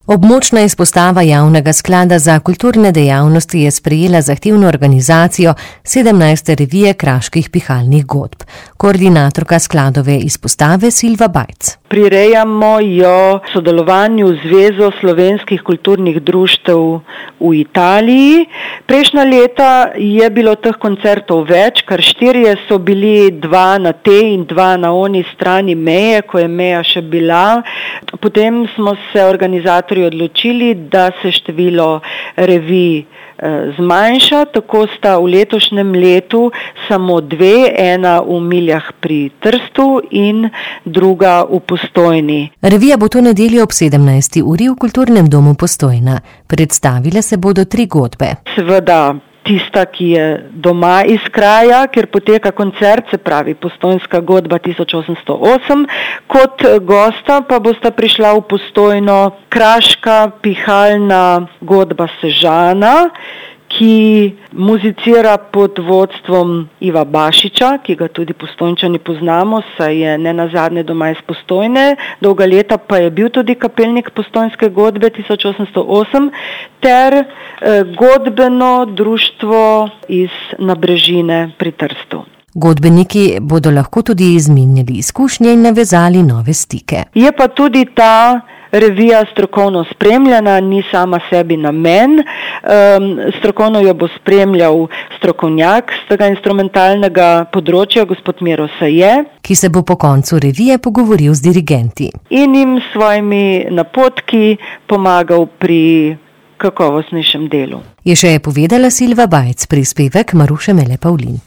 Območna izpostava Javnega sklada za kulturne dejavnosti je sprejela zahtevno organizacijo 17. revije kraških pihalnih godb. Koordinatorka skladove izpostave Silva Bajc. Prirejamo jo v sodelovanju z Zvezo slovenskih kulturnih društev v Italiji. Prejšnja leta je bilo teh koncertov več, kar 4 so bili, 2 na tej in 2 na oni strani meje, ko je meja še bila. Potem smo se organizatorji odločili, da se število revij zmanjša, tako sta v letošnjem letu samo 2, ena v Miljah pri Trstu in druga v Postojni. Revija bo to nedeljo ob 17. uri v Kulturnem domu Postojna. Predstavile se bodo 3 godbe. Seveda tista, ki je doma iz kraja, kjer poteka koncert, se pravi Postojnska godba 1808, kot gosta pa bosta prišla v Postojno kraška pihalna godba Sežana, ki muzicira pod vodstvom Iva Bašiča, ki ga tudi Postojnčani poznamo, saj je ne nazadnje doma iz Postojne, dolga leta pa je bil tudi kapelnik Postojnske godbe 1808, ter godbeno društvo iz Nabrežine pri Trstu. Godbeniki bodo lahko tudi izmenjali izkušnje in navezali nove stike. Je pa tudi ta revija strokovno spremljena, ni sama sebi namen. Strokovno jo bo spremljal strokovnjak z tega instrumentalnega področja, gospod Miro Saje, ki se bo po koncu revije pogovoril z dirigenti. In jim s svojimi napotki pomagal pri kakovostnejšem delu. Je še povedala Silva Bajc, prispevek Maruše Mele Pavlin.